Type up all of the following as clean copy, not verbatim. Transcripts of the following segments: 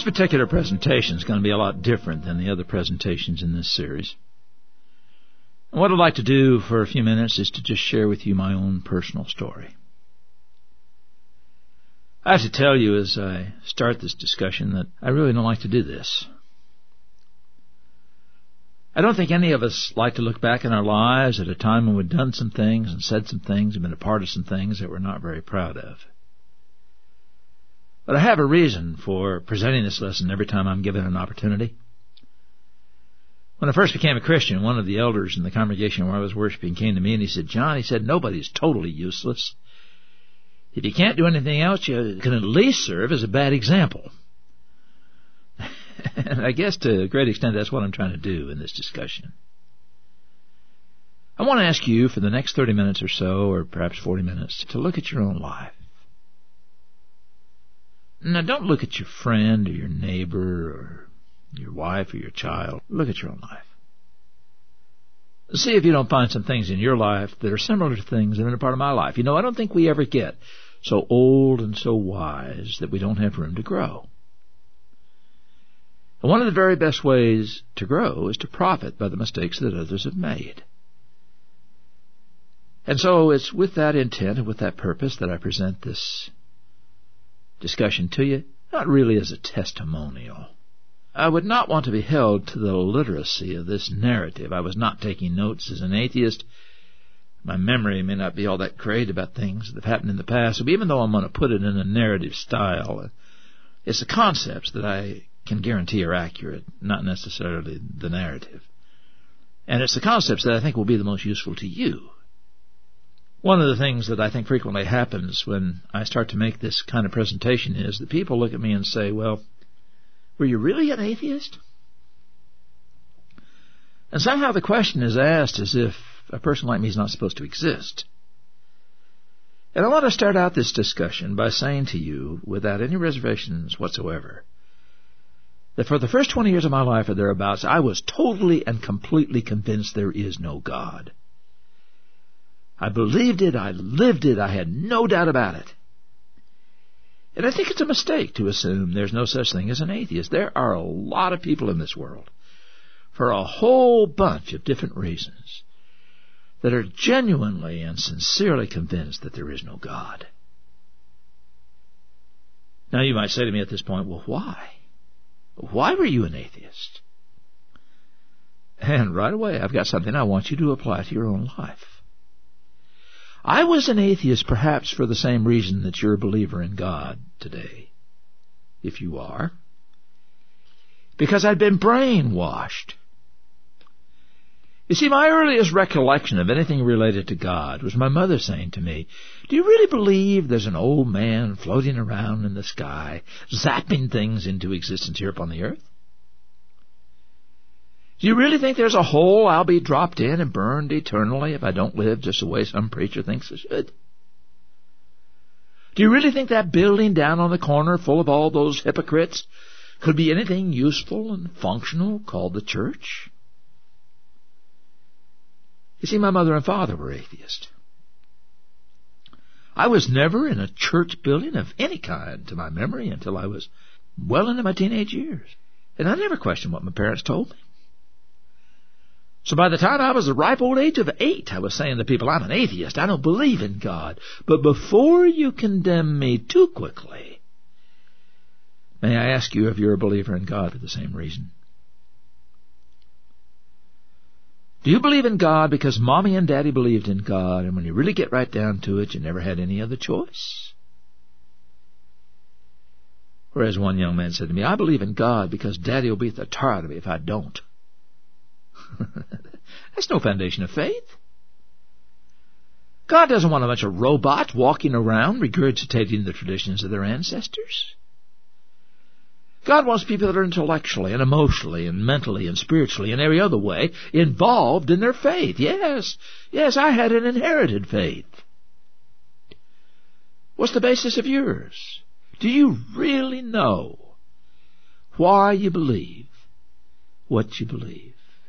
particular presentation is going to be a lot different than the other presentations in this series. And what I'd like to do for a few minutes is to just share with you my own personal story. I have to tell you as I start this discussion that I really don't like to do this. I don't think any of us like to look back in our lives at a time when we've done some things and said some things and been a part of some things that we're not very proud of. But I have a reason for presenting this lesson every time I'm given an opportunity. When I first became a Christian, one of the elders in the congregation where I was worshiping came to me and he said, "John," he said, "nobody's totally useless. If you can't do anything else, you can at least serve as a bad example." And I guess to a great extent that's what I'm trying to do in this discussion. I want to ask you for the next 30 minutes or so, or perhaps 40 minutes, to look at your own life. Now, don't look at your friend or your neighbor or your wife or your child. Look at your own life. See if you don't find some things in your life that are similar to things that have been a part of my life. You know, I don't think we ever get so old and so wise that we don't have room to grow. And one of the very best ways to grow is to profit by the mistakes that others have made. And so it's with that intent and with that purpose that I present this discussion to you, not really as a testimonial. I would not want to be held to the literacy of this narrative. I was not taking notes as an atheist. My memory may not be all that great about things that have happened in the past, but even though I'm going to put it in a narrative style, it's the concepts that I can guarantee are accurate, not necessarily the narrative. And it's the concepts that I think will be the most useful to you. One of the things that I think frequently happens when I start to make this kind of presentation is that people look at me and say, "Well, were you really an atheist?" And somehow the question is asked as if a person like me is not supposed to exist. And I want to start out this discussion by saying to you, without any reservations whatsoever, that for the first 20 years of my life or thereabouts, I was totally and completely convinced there is no God. I believed it, I lived it, I had no doubt about it. And I think it's a mistake to assume there's no such thing as an atheist. There are a lot of people in this world, for a whole bunch of different reasons, that are genuinely and sincerely convinced that there is no God. Now you might say to me at this point, "Well, why? Why were you an atheist?" And right away I've got something I want you to apply to your own life. I was an atheist perhaps for the same reason that you're a believer in God today, if you are. Because I'd been brainwashed. You see, my earliest recollection of anything related to God was my mother saying to me, "Do you really believe there's an old man floating around in the sky, zapping things into existence here upon the earth? Do you really think there's a hole I'll be dropped in and burned eternally if I don't live just the way some preacher thinks I should? Do you really think that building down on the corner full of all those hypocrites could be anything useful and functional called the church?" You see, my mother and father were atheists. I was never in a church building of any kind to my memory until I was well into my teenage years. And I never questioned what my parents told me. So by the time I was the ripe old age of 8, I was saying to people, "I'm an atheist. I don't believe in God." But before you condemn me too quickly, may I ask you if you're a believer in God for the same reason? Do you believe in God because Mommy and Daddy believed in God, and when you really get right down to it, you never had any other choice? Whereas one young man said to me, "I believe in God because Daddy will beat the tar out of me if I don't." That's no foundation of faith. God doesn't want a bunch of robots walking around regurgitating the traditions of their ancestors. God wants people that are intellectually and emotionally and mentally and spiritually and every other way involved in their faith. Yes, I had an inherited faith. What's the basis of yours? Do you really know why you believe what you believe?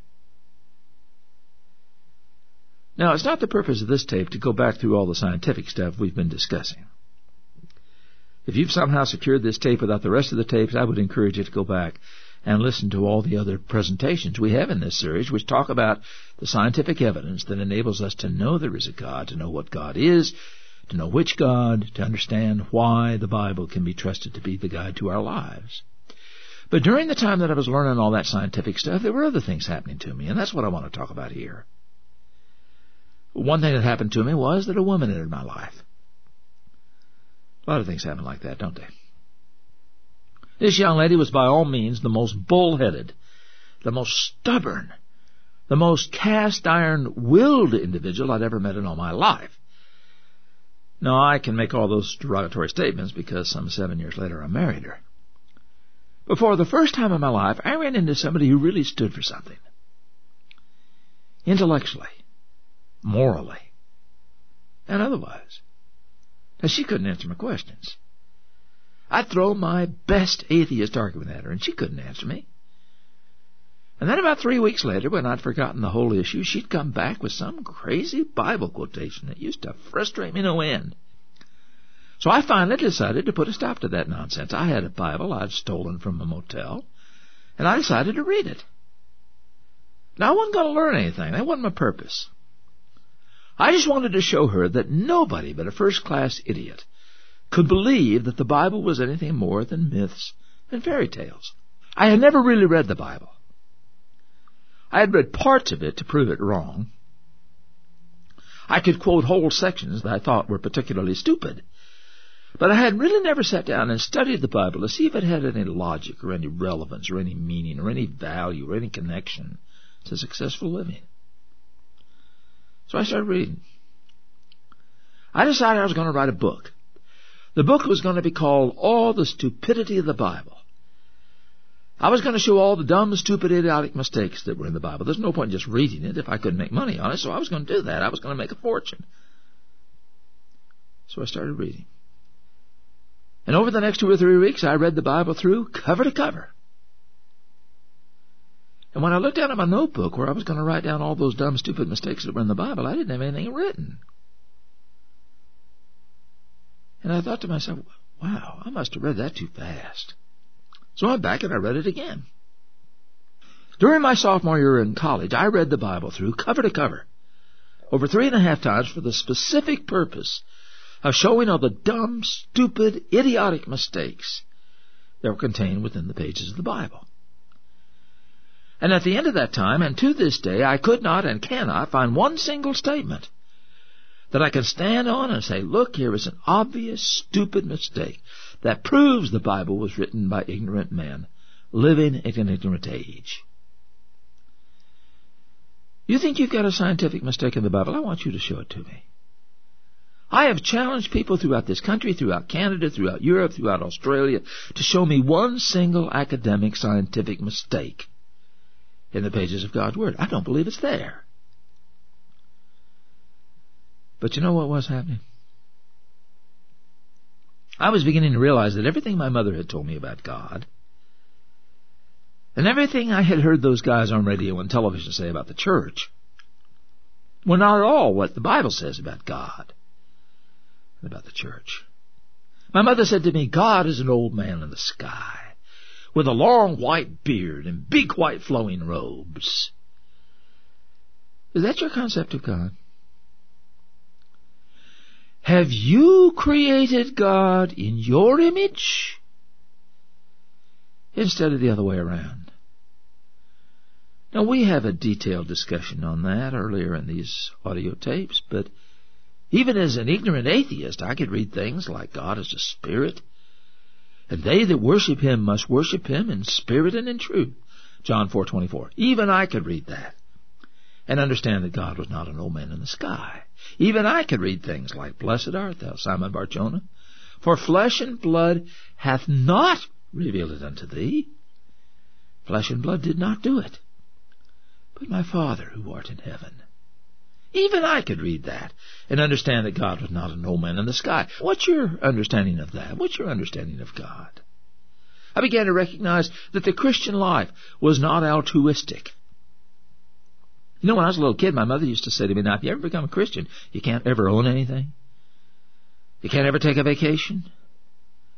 Now, it's not the purpose of this tape to go back through all the scientific stuff we've been discussing. If you've somehow secured this tape without the rest of the tapes, I would encourage you to go back and listen to all the other presentations we have in this series, which talk about the scientific evidence that enables us to know there is a God, to know what God is, to know which God, to understand why the Bible can be trusted to be the guide to our lives. But during the time that I was learning all that scientific stuff, there were other things happening to me, and that's what I want to talk about here. One thing that happened to me was that a woman entered my life. A lot of things happen like that, don't they? This young lady was by all means the most bull-headed, the most stubborn, the most cast-iron-willed individual I'd ever met in all my life. Now, I can make all those derogatory statements because some 7 years later I married her. But for the first time in my life, I ran into somebody who really stood for something. Intellectually, morally, and otherwise. Now, she couldn't answer my questions. I'd throw my best atheist argument at her, and she couldn't answer me. And then about 3 weeks later, when I'd forgotten the whole issue, she'd come back with some crazy Bible quotation that used to frustrate me no end. So I finally decided to put a stop to that nonsense. I had a Bible I'd stolen from a motel, and I decided to read it. Now, I wasn't going to learn anything. That wasn't my purpose. I just wanted to show her that nobody but a first-class idiot could believe that the Bible was anything more than myths and fairy tales. I had never really read the Bible. I had read parts of it to prove it wrong. I could quote whole sections that I thought were particularly stupid. But I had really never sat down and studied the Bible to see if it had any logic or any relevance or any meaning or any value or any connection to successful living. So I started reading. I decided I was going to write a book. The book was going to be called All the Stupidity of the Bible. I was going to show all the dumb, stupid, idiotic mistakes that were in the Bible. There's no point in just reading it if I couldn't make money on it, so I was going to do that. I was going to make a fortune. So I started reading. And over the next 2 or 3 weeks, I read the Bible through cover to cover. And when I looked down at my notebook where I was going to write down all those dumb, stupid mistakes that were in the Bible, I didn't have anything written. And I thought to myself, wow, I must have read that too fast. So I went back and I read it again. During my sophomore year in college, I read the Bible through cover to cover, over 3.5 times for the specific purpose of showing all the dumb, stupid, idiotic mistakes that were contained within the pages of the Bible. And at the end of that time, and to this day, I could not and cannot find one single statement that I can stand on and say, look, here is an obvious, stupid mistake that proves the Bible was written by ignorant men living in an ignorant age. You think you've got a scientific mistake in the Bible? I want you to show it to me. I have challenged people throughout this country, throughout Canada, throughout Europe, throughout Australia, to show me one single academic scientific mistake in the pages of God's Word. I don't believe it's there. But you know what was happening? I was beginning to realize that everything my mother had told me about God, and everything I had heard those guys on radio and television say about the church, were not at all what the Bible says about God and about the church. My mother said to me, God is an old man in the sky with a long white beard and big white flowing robes. Is that your concept of God? Have you created God in your image instead of the other way around? Now, we have a detailed discussion on that earlier in these audio tapes, but even as an ignorant atheist, I could read things like God is a spirit, and they that worship Him must worship Him in spirit and in truth. John 4:24. Even I could read that and understand that God was not an old man in the sky. Even I could read things like, Blessed art thou, Simon Bar-Jonah, for flesh and blood hath not revealed it unto thee. Flesh and blood did not do it, but my Father who art in heaven. Even I could read that and understand that God was not an old man in the sky. What's your understanding of that? What's your understanding of God? I began to recognize that the Christian life was not altruistic. You know, when I was a little kid, my mother used to say to me, now, if you ever become a Christian, you can't ever own anything. You can't ever take a vacation.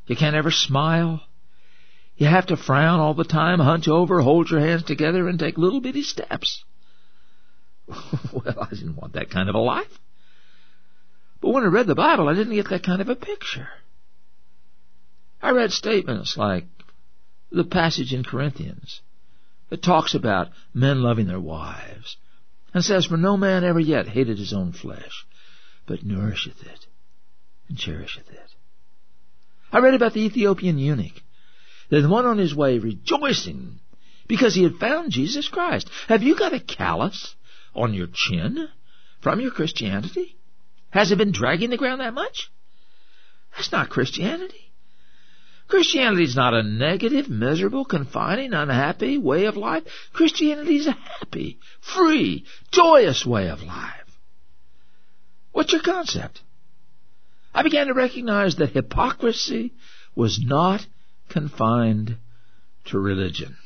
You can't ever smile. You have to frown all the time, hunch over, hold your hands together, and take little bitty steps. Well, I didn't want that kind of a life. But when I read the Bible, I didn't get that kind of a picture. I read statements like the passage in Corinthians that talks about men loving their wives and says, "For no man ever yet hated his own flesh, but nourisheth it and cherisheth it." I read about the Ethiopian eunuch that went on his way rejoicing because he had found Jesus Christ. Have you got a callus on your chin from your Christianity? Has it been dragging the ground that much? That's not Christianity. Christianity is not a negative, miserable, confining, unhappy way of life. Christianity is a happy, free, joyous way of life. What's your concept? I began to recognize that hypocrisy was not confined to religion.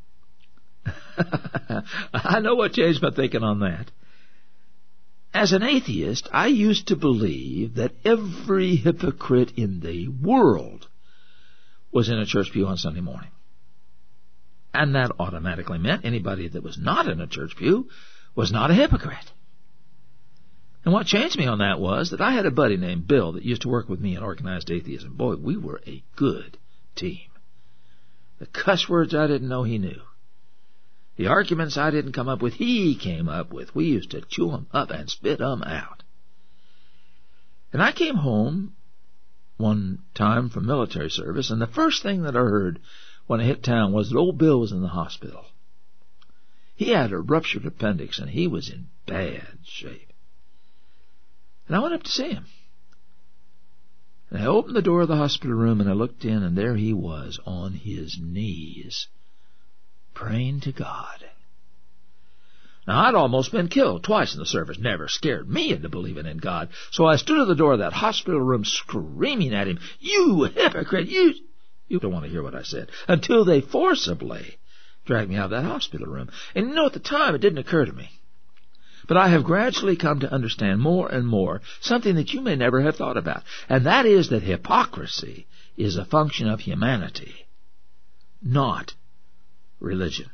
I know what changed my thinking on that. As an atheist, I used to believe that every hypocrite in the world was in a church pew on Sunday morning. And that automatically meant anybody that was not in a church pew was not a hypocrite. And what changed me on that was that I had a buddy named Bill that used to work with me in organized atheism. Boy, we were a good team. The cuss words I didn't know he knew. The arguments I didn't come up with, he came up with. We used to chew them up and spit them out. And I came home one time from military service, and the first thing that I heard when I hit town was that old Bill was in the hospital. He had a ruptured appendix, and he was in bad shape. And I went up to see him. And I opened the door of the hospital room, and I looked in, and there he was on his knees, praying to God. Now, I'd almost been killed twice in the service. Never scared me into believing in God. So I stood at the door of that hospital room screaming at him, "You hypocrite, you don't want to hear what I said," until they forcibly dragged me out of that hospital room. And you know, at the time, it didn't occur to me. But I have gradually come to understand more and more something that you may never have thought about. And that is that hypocrisy is a function of humanity, not religion.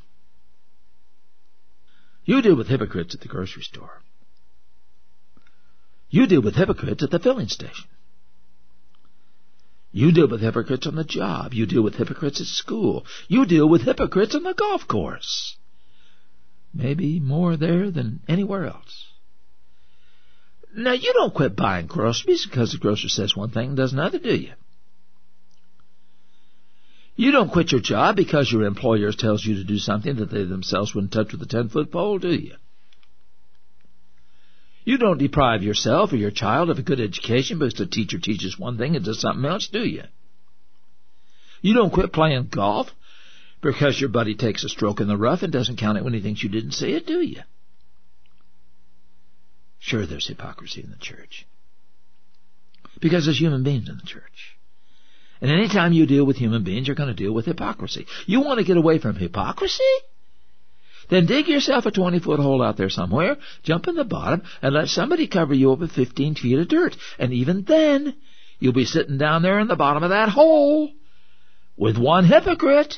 You deal with hypocrites at the grocery store. You deal with hypocrites at the filling station. You deal with hypocrites on the job. You deal with hypocrites at school. You deal with hypocrites on the golf course. Maybe more there than anywhere else. Now, you don't quit buying groceries because the grocer says one thing and does another, do you? You don't quit your job because your employer tells you to do something that they themselves wouldn't touch with a 10-foot pole, do you? You don't deprive yourself or your child of a good education because the teacher teaches one thing and does something else, do you? You don't quit playing golf because your buddy takes a stroke in the rough and doesn't count it when he thinks you didn't see it, do you? Sure, there's hypocrisy in the church. Because there's human beings in the church. And any time you deal with human beings, you're going to deal with hypocrisy. You want to get away from hypocrisy? Then dig yourself a 20-foot hole out there somewhere, jump in the bottom, and let somebody cover you up with 15 feet of dirt. And even then, you'll be sitting down there in the bottom of that hole with one hypocrite.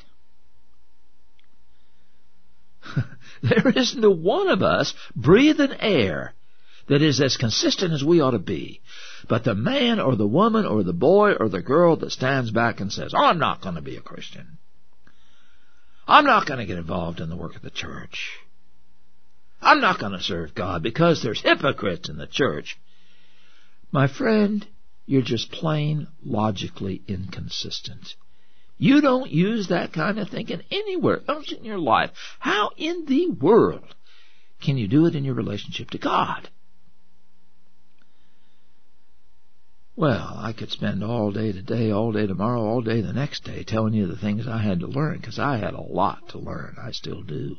There isn't a one of us breathing air that is as consistent as we ought to be. But the man or the woman or the boy or the girl that stands back and says, "I'm not going to be a Christian. I'm not going to get involved in the work of the church. I'm not going to serve God because there's hypocrites in the church." My friend, you're just plain logically inconsistent. You don't use that kind of thinking anywhere else in your life. How in the world can you do it in your relationship to God? Well, I could spend all day today, all day tomorrow, all day the next day telling you the things I had to learn, because I had a lot to learn. I still do.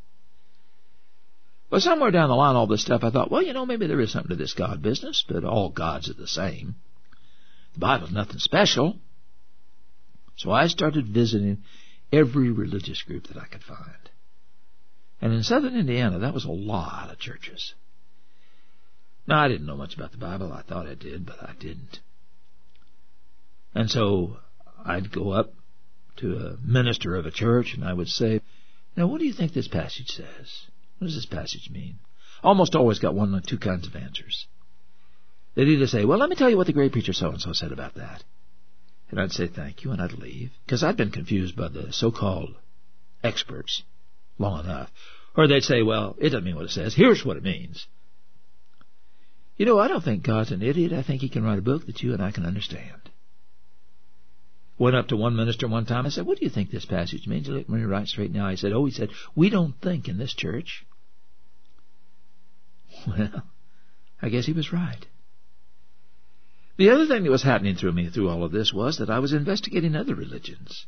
But somewhere down the line, all this stuff, I thought, well, maybe there is something to this God business, but all gods are the same. The Bible's nothing special. So I started visiting every religious group that I could find. And in southern Indiana, that was a lot of churches. Now, I didn't know much about the Bible. I thought I did, but I didn't. And so I'd go up to a minister of a church and I would say, "Now, what do you think this passage says? What does this passage mean?" Almost always got one of two kinds of answers. They'd either say, "Well, let me tell you what the great preacher so-and-so said about that." And I'd say, "Thank you," and I'd leave, because I'd been confused by the so-called experts long enough. Or they'd say, "Well, it doesn't mean what it says. Here's what it means." You know, I don't think God's an idiot. I think he can write a book that you and I can understand. Went up to one minister one time. I said, "What do you think this passage means?" He looked me right straight in the eye. He said, "We don't think in this church." Well, I guess he was right. The other thing that was happening through me through all of this was that I was investigating other religions.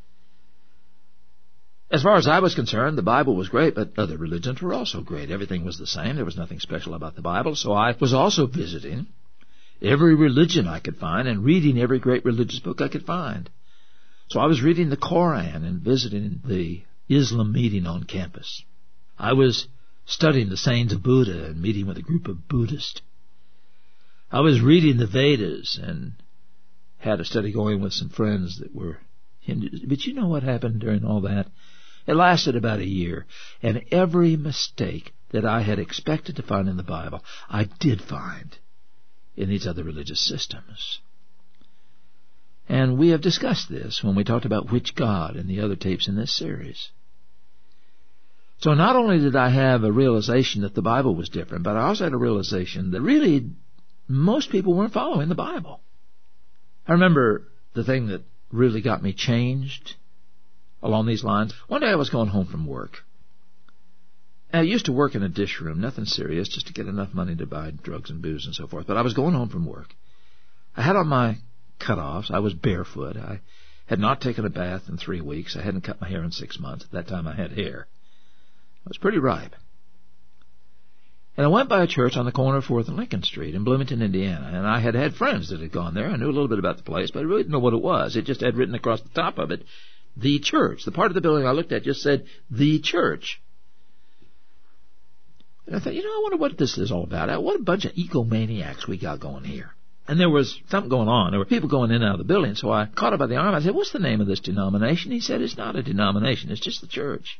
As far as I was concerned, the Bible was great, but other religions were also great. Everything was the same. There was nothing special about the Bible. So I was also visiting every religion I could find and reading every great religious book I could find. So I was reading the Koran and visiting the Islam meeting on campus. I was studying the sayings of Buddha and meeting with a group of Buddhists. I was reading the Vedas and had a study going with some friends that were Hindus. But you know what happened during all that? It lasted about a year, and every mistake that I had expected to find in the Bible, I did find in these other religious systems. And we have discussed this when we talked about which God in the other tapes in this series. So not only did I have a realization that the Bible was different, but I also had a realization that really most people weren't following the Bible. I remember the thing that really got me changed along these lines. One day I was going home from work. I used to work in a dish room, nothing serious, just to get enough money to buy drugs and booze and so forth. But I was going home from work. I had on my cutoffs. I was barefoot. I had not taken a bath in 3 weeks. I hadn't cut my hair in 6 months. At that time I had hair. I was pretty ripe. And I went by a church on the corner of 4th and Lincoln Street in Bloomington, Indiana. And I had friends that had gone there. I knew a little bit about the place, but I really didn't know what it was. It just had written across the top of it, "The Church." The part of the building I looked at just said, "The Church." And I thought, I wonder what this is all about. What a bunch of egomaniacs we got going here. And there was something going on. There were people going in and out of the building. So I caught him by the arm. I said, "What's the name of this denomination?" He said, "It's not a denomination. It's just the church."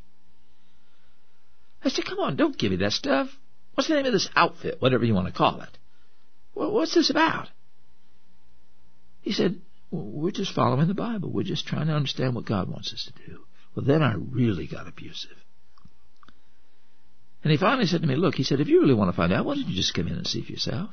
I said, "Come on, don't give me that stuff. What's the name of this outfit, whatever you want to call it? What's this about?" He said, "We're just following the Bible. We're just trying to understand what God wants us to do." Well, then I really got abusive. And he finally said to me, "Look," he said, "if you really want to find out, why don't you just come in and see for yourself?"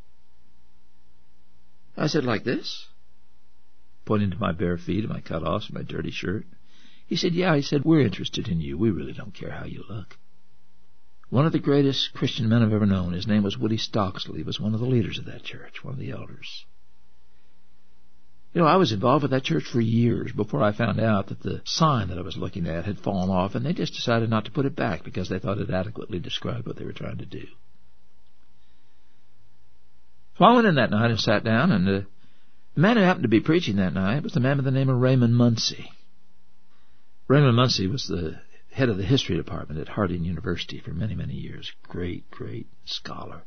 I said, "Like this?" Pointing to my bare feet and my cutoffs and my dirty shirt. He said, "Yeah." He said, "We're interested in you. We really don't care how you look." One of the greatest Christian men I've ever known, his name was Woody Stocksley, was one of the leaders of that church, one of the elders. I was involved with that church for years before I found out that the sign that I was looking at had fallen off, and they just decided not to put it back because they thought it adequately described what they were trying to do. So I went in that night and sat down, and the man who happened to be preaching that night was the man by the name of Raymond Muncie. Raymond Muncie was the head of the history department at Harding University for many, many years. Great, great scholar.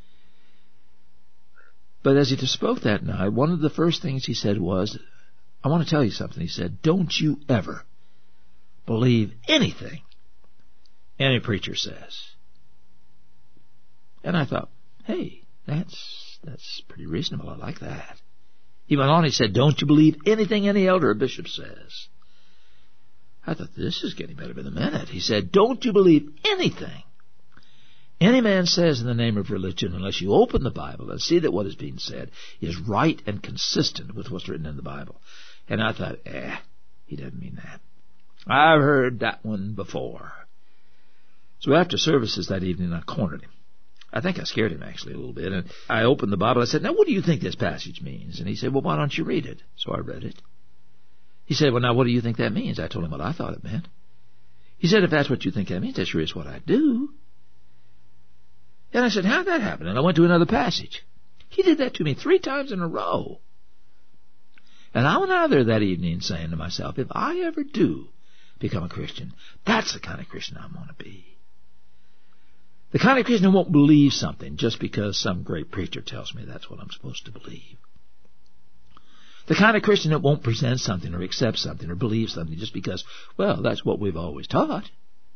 But as he spoke that night, one of the first things he said was, "I want to tell you something." He said, "Don't you ever believe anything any preacher says." And I thought, hey, that's pretty reasonable. I like that. He went on, he said, "Don't you believe anything any elder or bishop says." I thought, this is getting better by the minute. He said, "Don't you believe anything any man says in the name of religion unless you open the Bible and see that what is being said is right and consistent with what's written in the Bible." And I thought, he doesn't mean that. I've heard that one before. So after services that evening, I cornered him. I think I scared him actually a little bit. And I opened the Bible. I said, "Now, what do you think this passage means?" And he said, "Well, why don't you read it?" So I read it. He said, "Well, now, what do you think that means?" I told him what I thought it meant. He said, "If that's what you think that means, that sure is what I do." And I said, "How'd that happen?" And I went to another passage. He did that to me 3 times in a row. And I went out of there that evening saying to myself, if I ever do become a Christian, that's the kind of Christian I want to be. The kind of Christian who won't believe something just because some great preacher tells me that's what I'm supposed to believe. The kind of Christian that won't present something or accept something or believe something just because, well, that's what we've always taught.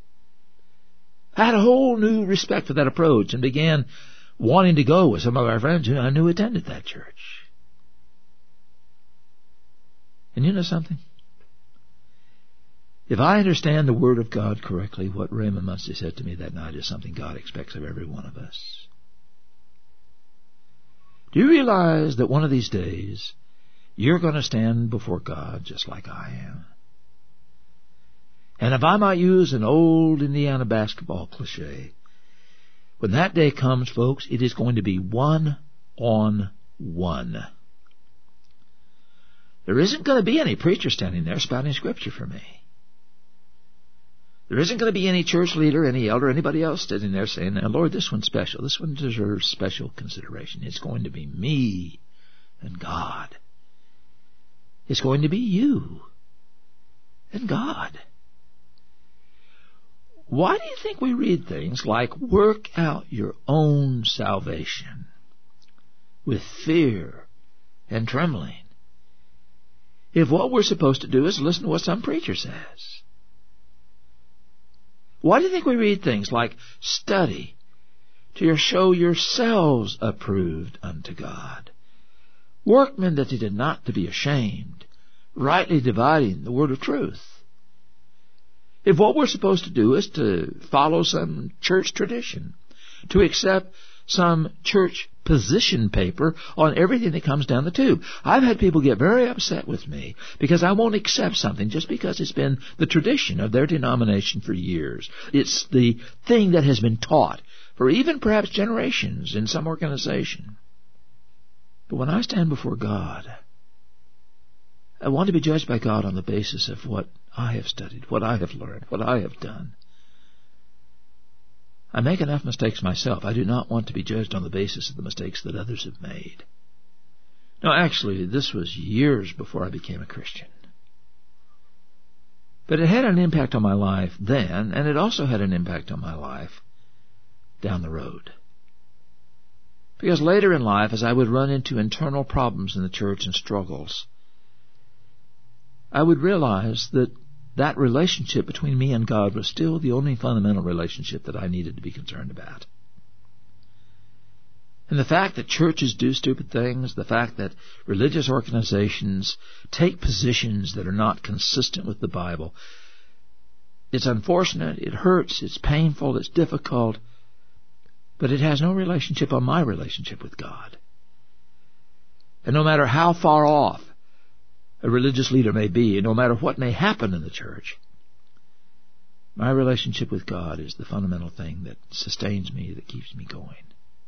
I had a whole new respect for that approach and began wanting to go with some of our friends who I knew attended that church. And you know something? If I understand the Word of God correctly, what Raymond Muncie said to me that night is something God expects of every one of us. Do you realize that one of these days you're going to stand before God just like I am? And if I might use an old Indiana basketball cliche, when that day comes, folks, it is going to be 1-on-1. There isn't going to be any preacher standing there spouting Scripture for me. There isn't going to be any church leader, any elder, anybody else sitting there saying, now, Lord, this one's special. This one deserves special consideration. It's going to be me and God. It's going to be you and God. Why do you think we read things like, work out your own salvation with fear and trembling, if what we're supposed to do is listen to what some preacher says? Why do you think we read things like, study to show yourselves approved unto God, workmen that did not to be ashamed, rightly dividing the word of truth? If what we're supposed to do is to follow some church tradition, to accept some church position paper on everything that comes down the tube. I've had people get very upset with me because I won't accept something just because it's been the tradition of their denomination for years. It's the thing that has been taught for even perhaps generations in some organization. But when I stand before God, I want to be judged by God on the basis of what I have studied, what I have learned, what I have done. I make enough mistakes myself. I do not want to be judged on the basis of the mistakes that others have made. Now, actually, this was years before I became a Christian. But it had an impact on my life then, and it also had an impact on my life down the road. Because later in life, as I would run into internal problems in the church and struggles, I would realize that relationship between me and God was still the only fundamental relationship that I needed to be concerned about. And the fact that churches do stupid things, the fact that religious organizations take positions that are not consistent with the Bible, it's unfortunate, it hurts, it's painful, it's difficult, but it has no relationship on my relationship with God. And no matter how far off a religious leader may be, and no matter what may happen in the church, my relationship with God is the fundamental thing that sustains me, that keeps me going.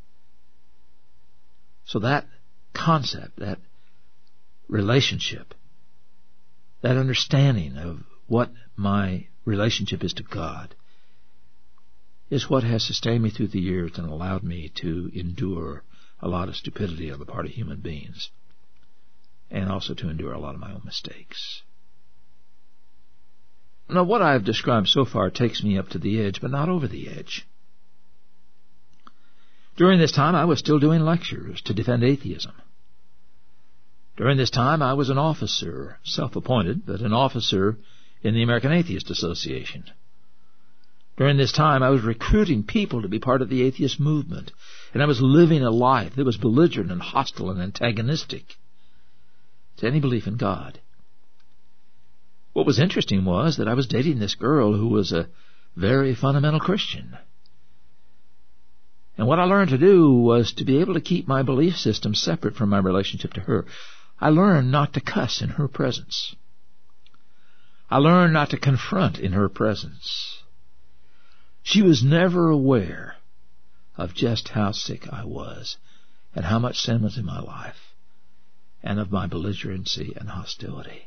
So that concept, that relationship, that understanding of what my relationship is to God, is what has sustained me through the years and allowed me to endure a lot of stupidity on the part of human beings, and also to endure a lot of my own mistakes. Now, what I have described so far takes me up to the edge, but not over the edge. During this time, I was still doing lectures to defend atheism. During this time, I was an officer, self-appointed, but an officer in the American Atheist Association. During this time, I was recruiting people to be part of the atheist movement, and I was living a life that was belligerent and hostile and antagonistic to any belief in God. What was interesting was that I was dating this girl who was a very fundamental Christian. And what I learned to do was to be able to keep my belief system separate from my relationship to her. I learned not to cuss in her presence. I learned not to confront in her presence. She was never aware of just how sick I was and how much sin was in my life, and of my belligerency and hostility.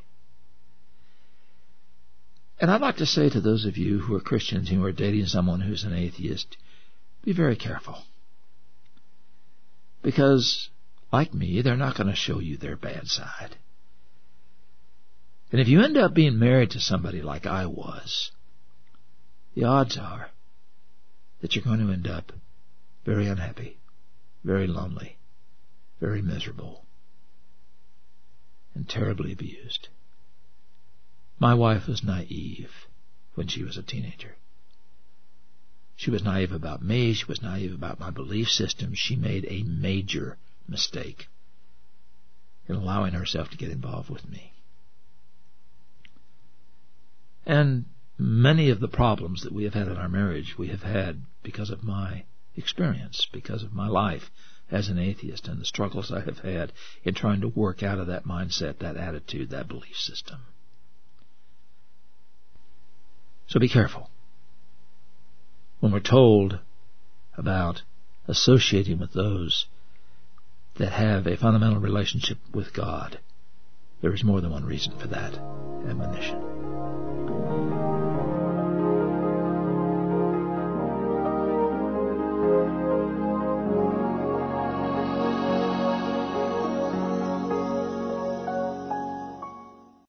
And I'd like to say to those of you who are Christians and who are dating someone who's an atheist, be very careful. Because, like me, they're not going to show you their bad side. And if you end up being married to somebody like I was, the odds are that you're going to end up very unhappy, very lonely, very miserable, and terribly abused. My wife was naive when she was a teenager. She was naive about me. She was naive about my belief system. She made a major mistake in allowing herself to get involved with me. And many of the problems that we have had in our marriage, we have had because of my experience, because of my life as an atheist and the struggles I have had in trying to work out of that mindset, that attitude, that belief system. So be careful. When we're told about associating with those that have a fundamental relationship with God, there is more than one reason for that admonition.